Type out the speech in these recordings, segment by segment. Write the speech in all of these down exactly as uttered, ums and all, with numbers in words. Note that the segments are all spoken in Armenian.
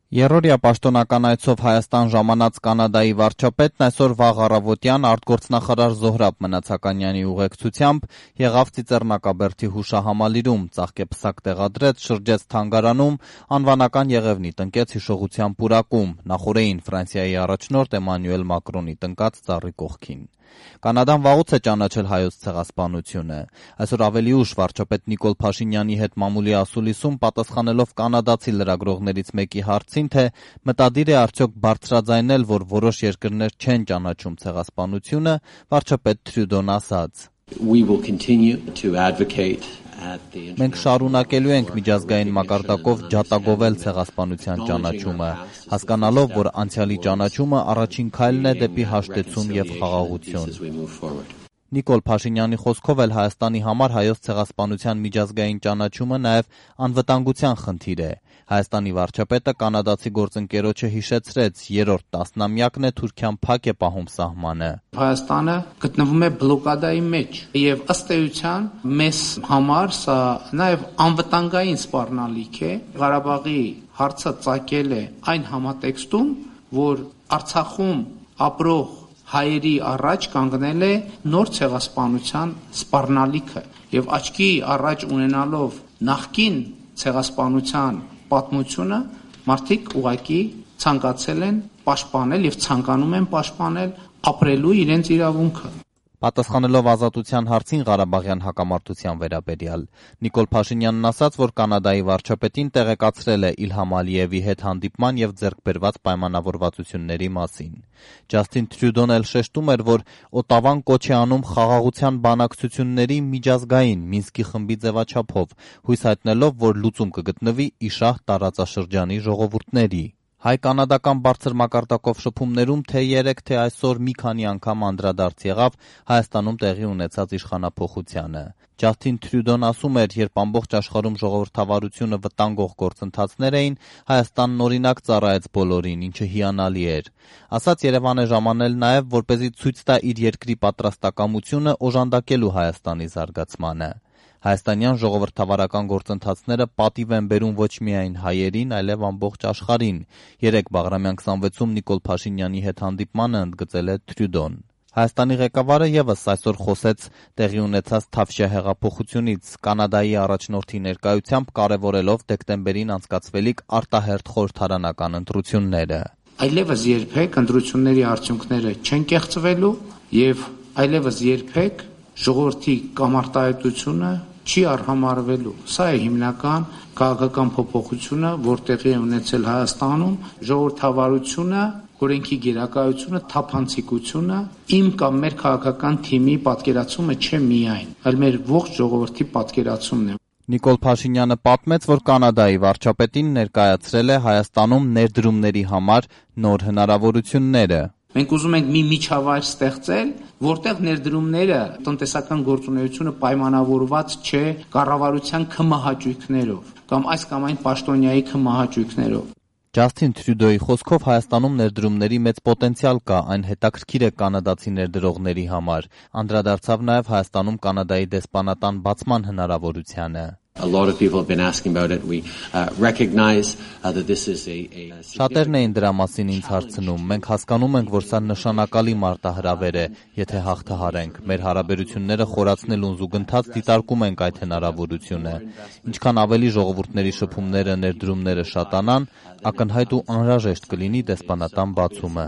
Երրորդյա պաշտոնական այցով Հայաստան ժամանած Կանադայի վարչապետն այսօր վաղ առավոտյան արտգործնախարար Զոհրաբ Մնացականյանի ուղեկցությամբ եղավ Ծիծեռնակաբերդի հուշահամալիրում, ծաղկեպսակ տեղադրեց, շրջեց թանգարանում, անվանական եղևնի տնկեց հիշողության պուրակում, նախօրեին Ֆրանսիայի առաջնորդ Էմանուել Մակրոնի տնկած ծառի կողքին։ Կանադան վաղուց է ճանաչել հայոց ցեղասպանությունը։ Այսօր ավելի ուշ վարչապետ Նիկոլ Փաշինյանի հետ մամուլի ասուլիսում պատասխանելով կանադացի լրագրողներից մեկի հարցին, թե մտադիր է արդյոք բարձրաձայնել, որ որոշ երկրներ չեն ճանաչում ցեղասպանությունը, վարչապետ Թրյուդոն ասաց. We will continue to advocate Մենք շարունակելու ենք միջազգային մակարդակով ջատագովել ցեղասպանության ճանաչումը, հասկանալով, որ անցյալի ճանաչումը առաջին քայլն է դեպի հաշտեցում և խաղաղություն։ Նիկոլ Փաշինյանի խոսքով էլ Հայաստանի համար հայոց ցեղասպանության միջազգային ճանաչումը նաև անվտանգության խնդիր է։ Հայաստանի վարչապետը կանադացի գործընկերոջը հիշեցրեց, երրորդ տասնամյակն է Թուրքիան փակ է պահում սահմանը։ Հայաստանը գտնվում է բլոկադայի մեջ եւ ըստ էության մեզ համար սա նաև անվտանգային սպառնալիք է։ Ղարաբաղի հարցը ծագել է այն համատեքստում, որ Արցախում ապրող հայերի առաջ կանգնել է նոր ցեղասպանության սպառնալիքը եւ աչքի առաջ ունենալով նախկին ցեղասպանության պատմությունը մարդիկ ուղղակի ցանկացել են պաշտպանել եւ ցանկանում են պաշտպանել ապրելու իրենց իրավունքը։ Պատասխանելով Ազատության հարցին Ղարաբաղյան հակամարտության վերաբերյալ, Նիկոլ Փաշինյանն ասաց, որ Կանադայի վարչապետին տեղեկացրել է Իլհամ Ալիևի հետ հանդիպման եւ ձեռք բերված պայմանավորվածությունների մասին։ Ջասթին Թրյուդոն էլ շեշտում էր, որ Օտավան կոչ է անում խաղաղության բանակցությունների միջազգային Մինսկի խմբի ձևաչափով, հույս հայտնելով, որ լուծում կգտնվի իշահ տարածաշրջանի ժողովուրդների։ Հայ-կանադական բարձր մակարդակով շփումներում թե երեկ, թե այսօր մի քանի անգամ անդրադարձ եղավ Հայաստանում տեղի ունեցած իշխանափոխությանը։ Ջասթին Թրյուդոն ասում էր, երբ ամբողջ աշխարհում ժողովրդավարությունը վտանգող գործընթացներ էին, Հայաստանն օրինակ ծառայեց բոլորին, ինչը հիանալի էր։ Ասաց Երևան է ժամանել նաև, որպեսզի ցույց տա իր երկրի պատրաստակամությունը օժանդակելու Հայաստանի զարգացմանը։ Հայաստանյան ժողովրդավարական գործընթացները պատիվ են բերում ոչ միայն հայերին, այլև ամբողջ աշխարհին։ Երեկ Բաղրամյան քսանվեցում Նիկոլ Փաշինյանի հետ հանդիպմանը ընդգծել է Թրյուդոն։ Հայաստանի ղեկավարը ևս այսօր խոսեց տեղի ունեցած Թավշյա հեղափոխությունից, Կանադայի առաջնորդի ներկայությամբ կարևորելով դեկտեմբերին անցկացվելիք արտահերթ խորհրդարանական ընտրությունները։ Այլևս երբեք ընտրությունների արդյունքները չեն կեղծվելու եւ այլևս երբեք ժողովրդի կամարտահայտությունը չի արհամարվելու։ Սա է հիմնական քաղաքական փոփոխությունը, որ տեղի է ունեցել Հայաստանում, ժողովրդավարությունը, օրենքի գերակայությունը, թափանցիկությունը, իմ կամ մեր քաղաքական թիմի պատկերացումը չէ միայն, այլ մեր ողջ ժողովրդի պատկերացումն է։ Նիկոլ Փաշինյանը պատմեց, որ Կանադայի վարչապետին ներկայացրել է Հայաստանում ներդրումների համար նոր հնարավորությունները։ Մենք ուզում ենք մի միջավայր ստեղծել, որտեղ ներդրումները, տնտեսական գործունեությունը պայմանավորված չէ կառավարության քմահաճույքներով կամ այս կամ այն պաշտոնյայի քմահաճույքներով։ Ջասթին Թրյուդոյի խոսքով Հայաստանում ներդրումների մեծ պոտենցիալ կա, այն հետաքրքիր է կանադացի ներդրողների համար։ Անդրադարձավ նաև Հայաստանում Կանադայի դեսպանատան բացման հնարավորությանը։ A lot of people have been asking about it. We uh, recognize uh, that this is a, a Շատերն էին դրա մասին ինձ հարցնում։ Մենք հասկանում ենք, որ սա նշանակալի մարտահրավեր է, եթե հաղթահարենք։ Մեր հարաբերությունները խորացնելուն զուգընթաց դիտարկում ենք այդ հնարավորությունը։ Ինչքան ավելի ժողովուրդների շփումները, ներդրումները շատանան, ակնհայտ ու անհրաժեշտ կլինի դեսպանատան բացումը։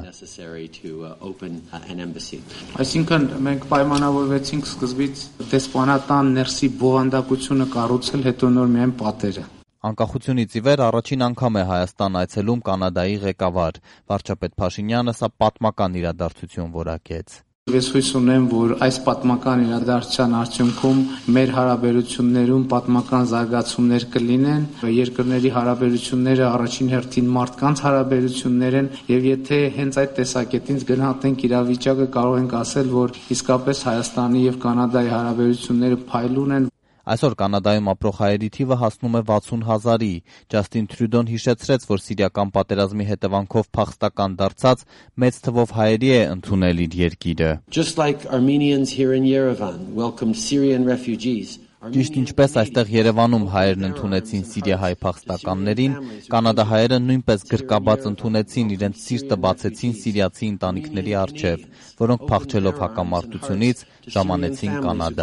Այսինքն մենք պայմանավորվեցինք սկզբից դեսպանատան ներսի բովանդակությունը կառուցել, հետո նոր միայն պատերը։ Անկախությունից ի վեր առաջին անգամ է Հայաստան այցելում Կանադայի ղեկավար։ Վարչապետ Փաշինյանը սա պատմական իրադարձություն որակեց։ Ես հույս ունեմ, որ այս պատմական իրադարձության արդյունքում մեր հարաբերություններում պատմական զարգացումներ կլինեն, երկրների հարաբերությունները առաջին հերթին մարդկանց հարաբերություններ են, եւ եթե հենց այդ տեսակետից գնահատենք իրավիճակը, կարող ենք ասել, որ իսկապես Հայաստանի եւ Կանադայի հարաբերությունները փայլուն են։ Այսօր Կանադայում ապրող հայերի թիվը հասնում է վաթսուն հազարի։ Ջասթին Թրյուդոն հիշեցրեց, որ սիրիական պատերազմի հետևանքով փախստական դարձած մեծ թվով հայերի է ընդունել իր երկիրը։ Just like Armenians here in Yerevan welcomed Syrian refugees Ճիշտ ինչպես այստեղ Երևանում հայերն ընդունեցին սիրիահայ փախստականներին, կանադահայերը նույնպես գրկաբաց ընդունեցին, իրենց սիրտը բացեցին սիրիացի ընտանիքների առջև, որոնք փախչելով հակամարտությունից ժամանեցին Կանադա։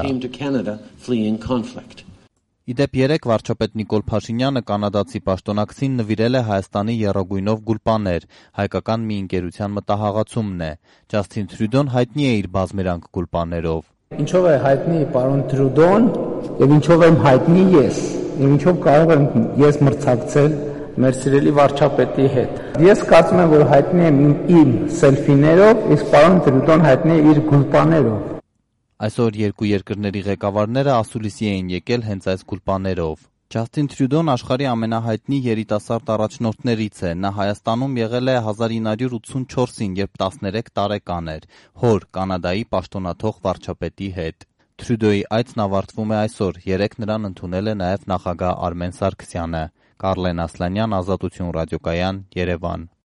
Իդեպ երեկ վարչապետ Նիկոլ Փաշինյանը կանադացի պաշտոնակցին նվիրել է Հայաստանի եռագույնով գուլպաներ, հայկական մի ընկերության մտահաղացումն է։ Ջասթին Թրյուդոն հայտնի է իր բազմերանգ գուլպաներով։ Ինչով է հայտնի պարոն Տրյուդոն եւ ինչով եմ հայտնի ես, եւ ինչով կարող եմ ես մրցակցել մեր սիրելի վարչապետի հետ։ Ես կարծում եմ, որ հայտնի եմ իմ սելֆիներով, իսկ պարոն Տրյուդոն հայտնի է իր գուլպաներով։ Այսօր երկու երկրների ղեկավարները ասուլիսի էին եկել հենց այս գուլպաներով։ Ջասթին Թրյուդոն աշխարհի ամենահայտնի երիտասարդ առաջնորդներից է։ Նա Հայաստանում եղել է հազար ինը հարյուր ութսունչորսին, երբ տասներեք տարեկան էր, հոր Կանադայի պաշտոնաթող վարչապետի հետ։ Թրյուդոյի այցն ավարտվում է այսօր, երեկ նրան ընդունել է նաև նախագահ Արմեն Սարգսյանը։ Կարլեն Ասլանյան, Ազատություն ռադիոկայան, Երևան։